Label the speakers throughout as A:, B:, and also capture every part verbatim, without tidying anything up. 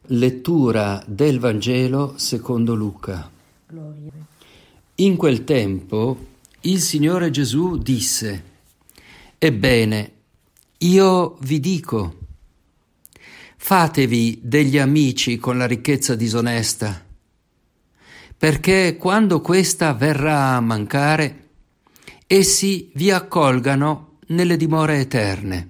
A: Lettura del Vangelo secondo Luca. In quel tempo il Signore Gesù disse: Ebbene, io vi dico, fatevi degli amici con la ricchezza disonesta, perché quando questa verrà a mancare, essi vi accolgano nelle dimore eterne.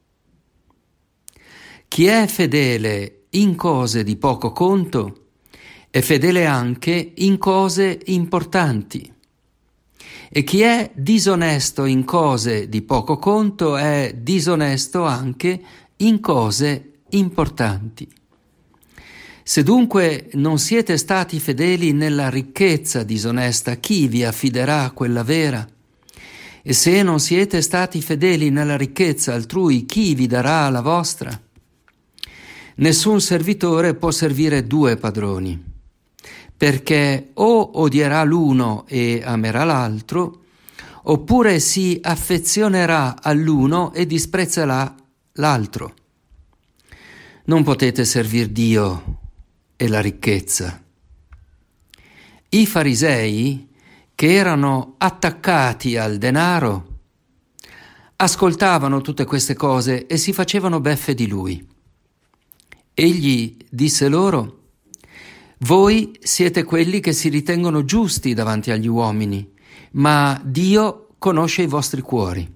A: Chi è fedele in cose di poco conto è fedele anche in cose importanti, e chi è disonesto in cose di poco conto è disonesto anche in cose importanti. Se dunque non siete stati fedeli nella ricchezza disonesta, chi vi affiderà quella vera? E se non siete stati fedeli nella ricchezza altrui, chi vi darà la vostra? Nessun servitore può servire due padroni, perché o odierà l'uno e amerà l'altro, oppure si affezionerà all'uno e disprezzerà l'altro. Non potete servir Dio e la ricchezza. I farisei, che erano attaccati al denaro, ascoltavano tutte queste cose e si facevano beffe di lui. Egli disse loro: voi siete quelli che si ritengono giusti davanti agli uomini, ma Dio conosce i vostri cuori.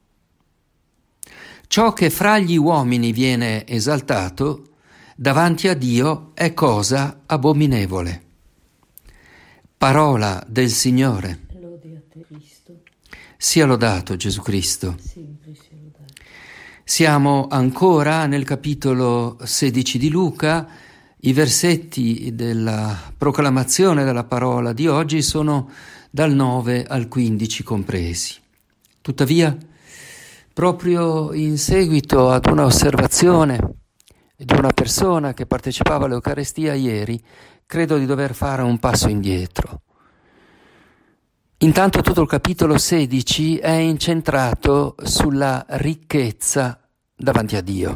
A: Ciò che fra gli uomini viene esaltato, davanti a Dio è cosa abominevole. Parola del Signore.
B: Lode a te, Cristo.
A: Sia lodato Gesù Cristo.
B: Sempre sia lodato.
A: Siamo ancora nel capitolo sedici di Luca. I versetti della proclamazione della parola di oggi sono dal nove al quindici compresi. Tuttavia, proprio in seguito ad una osservazione di una persona che partecipava all'Eucarestia ieri, credo di dover fare un passo indietro. Intanto tutto il capitolo sedici è incentrato sulla ricchezza davanti a Dio.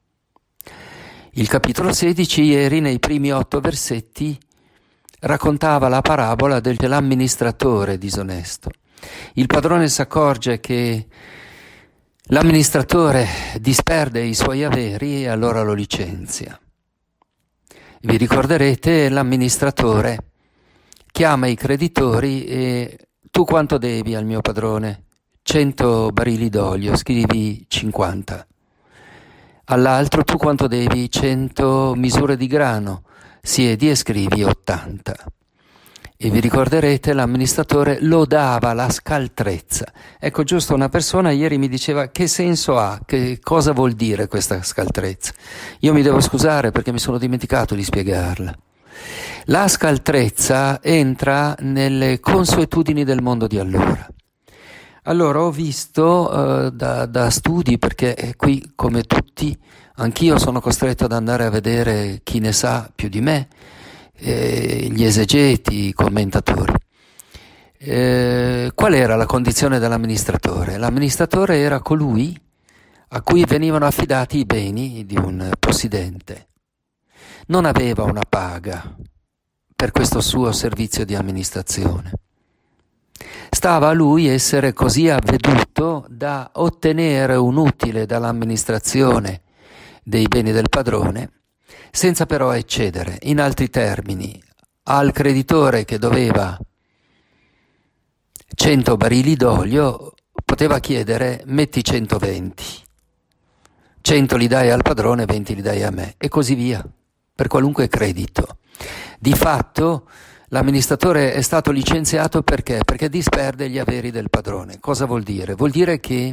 A: Il capitolo sedici, ieri, nei primi otto versetti, raccontava la parabola dell'amministratore disonesto. Il padrone si accorge che l'amministratore disperde i suoi averi e allora lo licenzia. Vi ricorderete, l'amministratore chiama i creditori e: tu quanto devi al mio padrone? cento barili d'olio, scrivi cinquanta. All'altro: tu quanto devi? cento misure di grano, siedi e scrivi ottanta. E vi ricorderete, l'amministratore lodava la scaltrezza. Ecco, giusto, una persona ieri mi diceva: che senso ha? Che cosa vuol dire questa scaltrezza? Io mi devo scusare perché mi sono dimenticato di spiegarla. La scaltrezza entra nelle consuetudini del mondo di allora. Allora ho visto uh, da, da studi, perché qui come tutti anch'io sono costretto ad andare a vedere chi ne sa più di me, eh, gli esegeti, i commentatori. Eh, qual era la condizione dell'amministratore? L'amministratore era colui a cui venivano affidati i beni di un possidente. Non aveva una paga per questo suo servizio di amministrazione. Stava a lui essere così avveduto da ottenere un utile dall'amministrazione dei beni del padrone, senza però eccedere. In altri termini, al creditore che doveva cento barili d'olio poteva chiedere: metti centoventi, cento li dai al padrone, venti li dai a me, e così via, per qualunque credito. Di fatto l'amministratore è stato licenziato perché? Perché disperde gli averi del padrone. Cosa vuol dire? Vuol dire che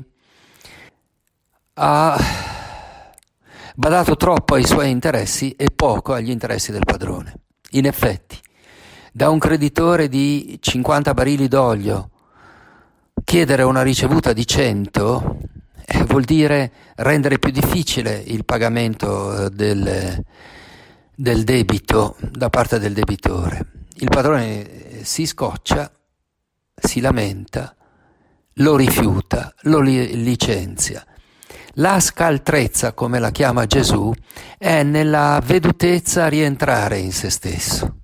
A: ha badato troppo ai suoi interessi e poco agli interessi del padrone. In effetti, da un creditore di cinquanta barili d'olio chiedere una ricevuta di cento eh, vuol dire rendere più difficile il pagamento del, del debito da parte del debitore. Il padrone si scoccia, si lamenta, lo rifiuta, lo li- licenzia. La scaltrezza, come la chiama Gesù, è nella vedutezza rientrare in se stesso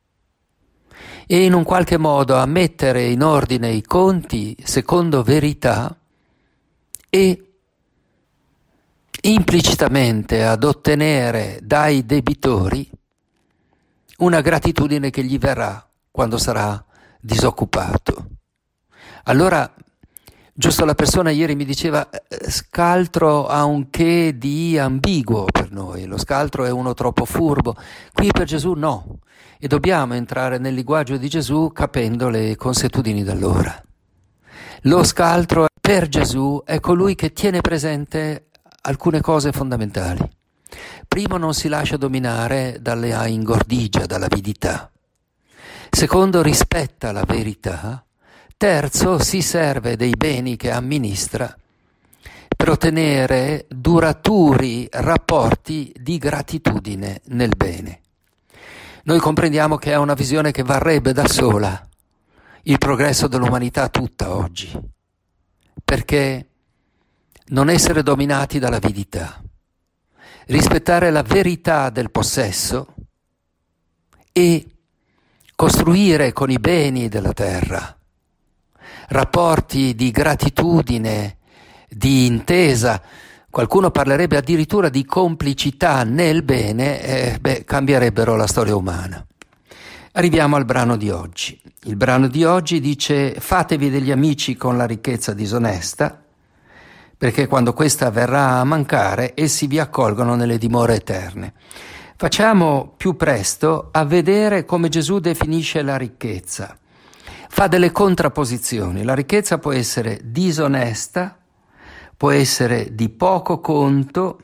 A: e in un qualche modo a mettere in ordine i conti secondo verità e implicitamente ad ottenere dai debitori una gratitudine che gli verrà quando sarà disoccupato. Allora, giusto la persona ieri mi diceva, scaltro ha un che di ambiguo per noi, lo scaltro è uno troppo furbo. Qui per Gesù no, e dobbiamo entrare nel linguaggio di Gesù capendo le consuetudini d'allora. Lo scaltro per Gesù è colui che tiene presente alcune cose fondamentali. Primo, non si lascia dominare dalla ingordigia, dall'avidità. Secondo, rispetta la verità. Terzo, si serve dei beni che amministra per ottenere duraturi rapporti di gratitudine nel bene. Noi comprendiamo che è una visione che varrebbe da sola il progresso dell'umanità tutta oggi, perché non essere dominati dall'avidità, rispettare la verità del possesso e costruire con i beni della terra rapporti di gratitudine, di intesa, qualcuno parlerebbe addirittura di complicità nel bene, eh, beh, cambierebbero la storia umana. Arriviamo al brano di oggi. Il brano di oggi dice: fatevi degli amici con la ricchezza disonesta, perché quando questa verrà a mancare, essi vi accolgono nelle dimore eterne. Facciamo più presto a vedere come Gesù definisce la ricchezza. Fa delle contrapposizioni. La ricchezza può essere disonesta, può essere di poco conto,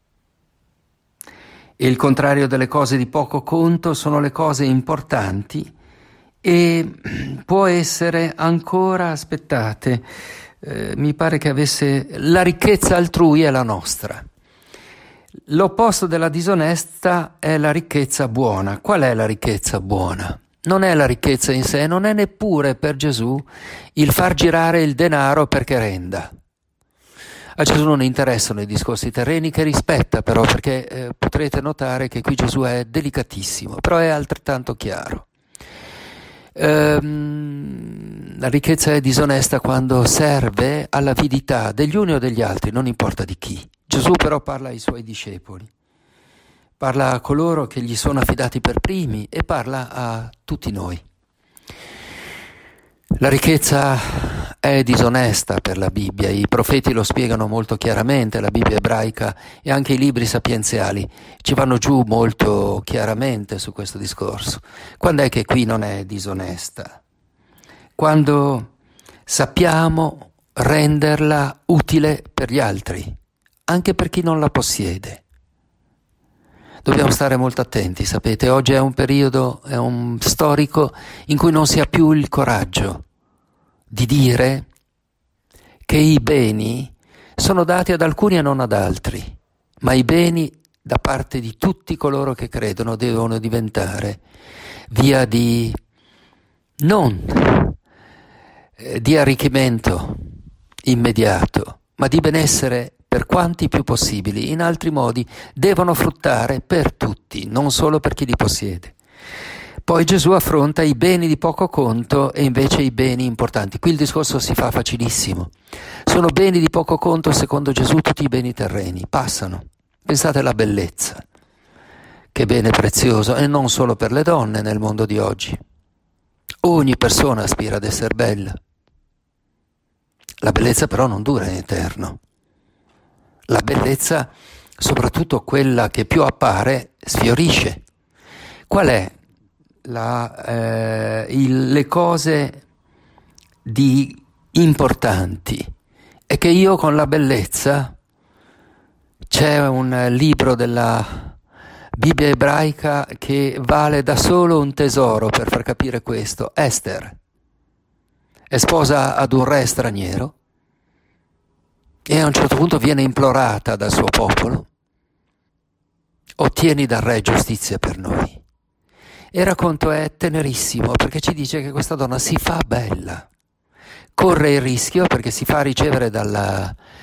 A: e il contrario delle cose di poco conto sono le cose importanti, e può essere ancora, aspettate, eh, mi pare che avesse, la ricchezza altrui è la nostra. L'opposto della disonesta è la ricchezza buona. Qual è la ricchezza buona? Non è la ricchezza in sé, non è neppure per Gesù il far girare il denaro perché renda. A Gesù non interessano i discorsi terreni, che rispetta però, perché eh, potrete notare che qui Gesù è delicatissimo, però è altrettanto chiaro. Ehm, la ricchezza è disonesta quando serve all'avidità degli uni o degli altri, non importa di chi. Gesù però parla ai suoi discepoli. Parla a coloro che gli sono affidati per primi e parla a tutti noi. La ricchezza è disonesta per la Bibbia, i profeti lo spiegano molto chiaramente, la Bibbia ebraica e anche i libri sapienziali ci vanno giù molto chiaramente su questo discorso. Quando è che qui non è disonesta? Quando sappiamo renderla utile per gli altri, anche per chi non la possiede. Dobbiamo stare molto attenti, sapete, oggi è un periodo, è un storico in cui non si ha più il coraggio di dire che i beni sono dati ad alcuni e non ad altri, ma i beni da parte di tutti coloro che credono devono diventare via di non eh, di arricchimento immediato, ma di benessere per quanti più possibili. In altri modi devono fruttare per tutti, non solo per chi li possiede. Poi Gesù affronta i beni di poco conto e invece i beni importanti. Qui il discorso si fa facilissimo. Sono beni di poco conto secondo Gesù tutti i beni terreni, passano. Pensate alla bellezza, che bene prezioso, e non solo per le donne nel mondo di oggi. Ogni persona aspira ad essere bella. La bellezza però non dura in eterno. La bellezza, soprattutto quella che più appare, sfiorisce. Qual è la, eh, il, le cose di importanti? È che io con la bellezza, c'è un libro della Bibbia ebraica che vale da solo un tesoro per far capire questo. Ester è sposa ad un re straniero e a un certo punto viene implorata dal suo popolo: ottieni dal re giustizia per noi. E il racconto è tenerissimo, perché ci dice che questa donna si fa bella, corre il rischio perché si fa ricevere dal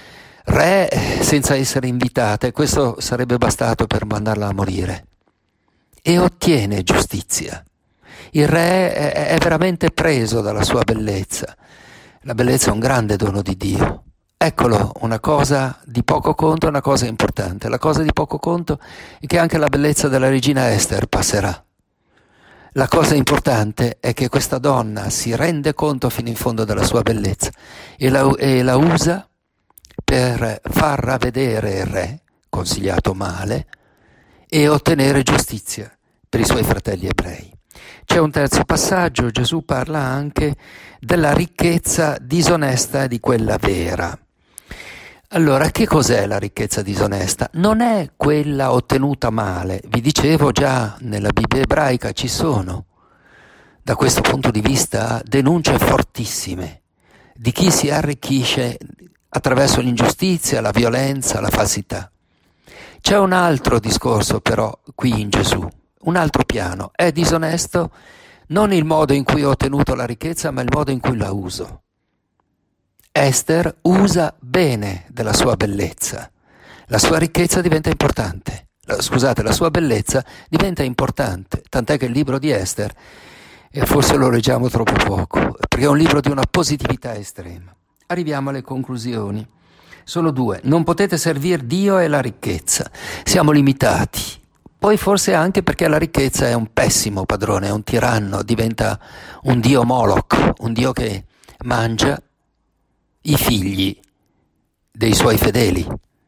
A: re senza essere invitata, e questo sarebbe bastato per mandarla a morire. E ottiene giustizia. Il re è, è veramente preso dalla sua bellezza. La bellezza è un grande dono di Dio. Eccolo, una cosa di poco conto, una cosa importante. La cosa di poco conto è che anche la bellezza della regina Ester passerà. La cosa importante è che questa donna si rende conto fino in fondo della sua bellezza e la, e la usa per far ravvedere il re, consigliato male, e ottenere giustizia per i suoi fratelli ebrei. C'è un terzo passaggio, Gesù parla anche della ricchezza disonesta e di quella vera. Allora, che cos'è la ricchezza disonesta? Non è quella ottenuta male. Vi dicevo già, nella Bibbia ebraica ci sono, da questo punto di vista, denunce fortissime di chi si arricchisce attraverso l'ingiustizia, la violenza, la falsità. C'è un altro discorso però qui in Gesù, un altro piano. È disonesto non il modo in cui ho ottenuto la ricchezza, ma il modo in cui la uso. Ester usa bene della sua bellezza. La sua ricchezza diventa importante. Scusate, la sua bellezza diventa importante, tant'è che il libro di Ester, e forse lo leggiamo troppo poco, perché è un libro di una positività estrema. Arriviamo alle conclusioni. Sono due. Non potete servire Dio e la ricchezza. Siamo limitati. Poi forse anche perché la ricchezza è un pessimo padrone, è un tiranno, diventa un dio Moloch, un dio che mangia i figli dei suoi fedeli.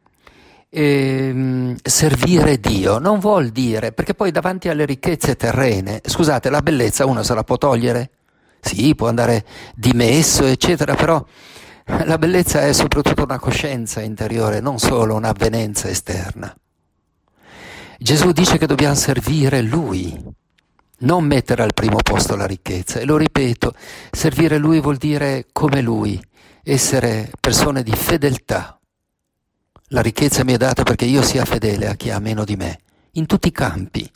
A: E, servire Dio non vuol dire, perché poi davanti alle ricchezze terrene, scusate, la bellezza uno se la può togliere? Sì, può andare dimesso, eccetera, però la bellezza è soprattutto una coscienza interiore, non solo un'avvenenza esterna. Gesù dice che dobbiamo servire Lui, non mettere al primo posto la ricchezza. E lo ripeto, servire Lui vuol dire come Lui, essere persone di fedeltà. La ricchezza mi è data perché io sia fedele a chi ha meno di me, in tutti i campi.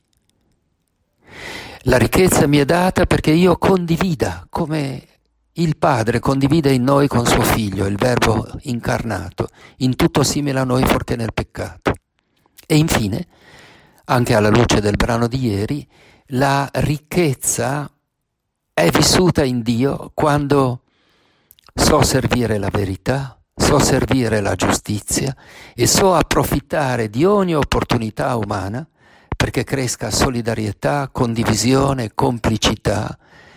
A: La ricchezza mi è data perché io condivida, come il Padre condivide in noi con suo Figlio, il Verbo incarnato, in tutto simile a noi fuorché nel peccato. E infine, anche alla luce del brano di ieri, la ricchezza è vissuta in Dio quando so servire la verità, so servire la giustizia e so approfittare di ogni opportunità umana perché cresca solidarietà, condivisione, complicità,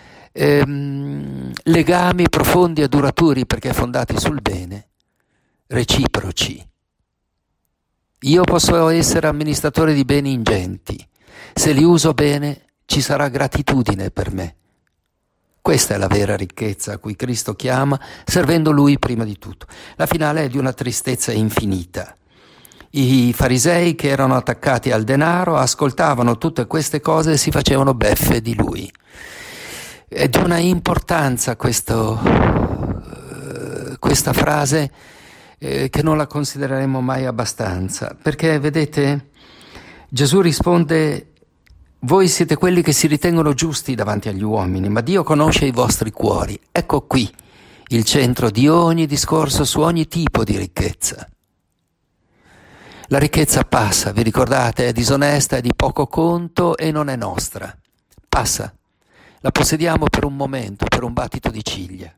A: ehm, legami profondi e duraturi perché fondati sul bene, reciproci. Io posso essere amministratore di beni ingenti, se li uso bene ci sarà gratitudine per me. Questa è la vera ricchezza a cui Cristo chiama, servendo Lui prima di tutto. La finale è di una tristezza infinita. I farisei che erano attaccati al denaro ascoltavano tutte queste cose e si facevano beffe di Lui. È di una importanza questo, uh, questa frase eh, che non la considereremo mai abbastanza, perché vedete, Gesù risponde: voi siete quelli che si ritengono giusti davanti agli uomini, ma Dio conosce i vostri cuori. Ecco qui il centro di ogni discorso su ogni tipo di ricchezza. La ricchezza passa, vi ricordate, è disonesta, è di poco conto e non è nostra. Passa, la possediamo per un momento, per un battito di ciglia.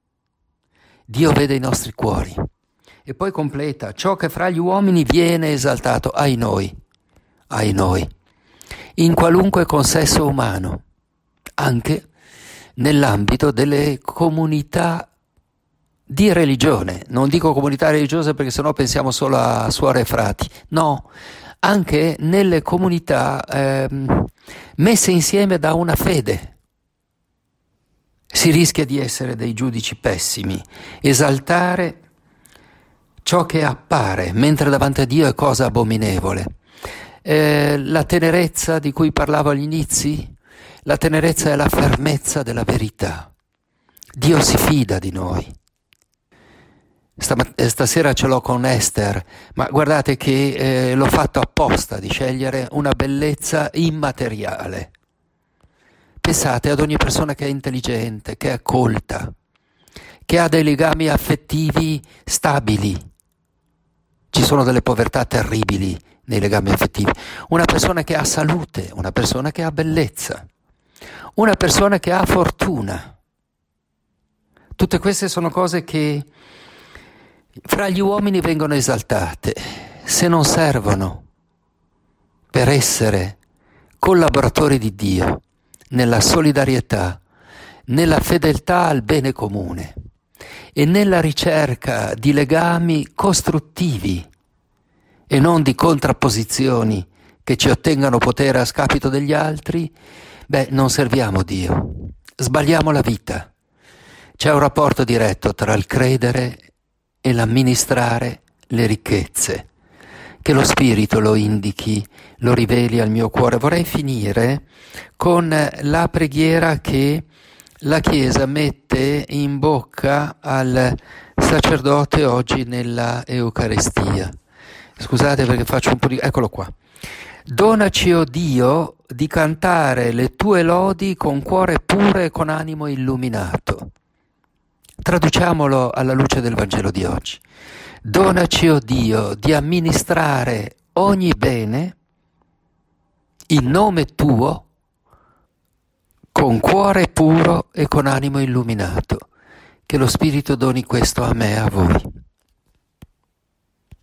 A: Dio vede i nostri cuori e poi completa: ciò che fra gli uomini viene esaltato, ai noi, ai noi. In qualunque consesso umano, anche nell'ambito delle comunità di religione. Non dico comunità religiose perché sennò pensiamo solo a suore e frati. No, anche nelle comunità eh, messe insieme da una fede. Si rischia di essere dei giudici pessimi, esaltare ciò che appare, mentre davanti a Dio è cosa abominevole. Eh, la tenerezza di cui parlavo agli inizi, la tenerezza è la fermezza della verità. Dio si fida di noi. Stamat- stasera ce l'ho con Ester, ma guardate che eh, l'ho fatto apposta di scegliere una bellezza immateriale. Pensate ad ogni persona che è intelligente, che è colta, che ha dei legami affettivi stabili, ci sono delle povertà terribili nei legami affettivi. Una persona che ha salute, una persona che ha bellezza, una persona che ha fortuna. Tutte queste sono cose che fra gli uomini vengono esaltate, se non servono per essere collaboratori di Dio nella solidarietà, nella fedeltà al bene comune e nella ricerca di legami costruttivi e non di contrapposizioni che ci ottengano potere a scapito degli altri, beh, non serviamo Dio, sbagliamo la vita. C'è un rapporto diretto tra il credere e l'amministrare le ricchezze. Che lo Spirito lo indichi, lo riveli al mio cuore. Vorrei finire con la preghiera che la Chiesa mette in bocca al sacerdote oggi nella Eucaristia. Scusate perché faccio un po' di... Eccolo qua. Donaci, o Dio, di cantare le tue lodi con cuore puro e con animo illuminato. Traduciamolo alla luce del Vangelo di oggi. Donaci, o Dio, di amministrare ogni bene in nome tuo, con cuore puro e con animo illuminato. Che lo Spirito doni questo a me e a voi.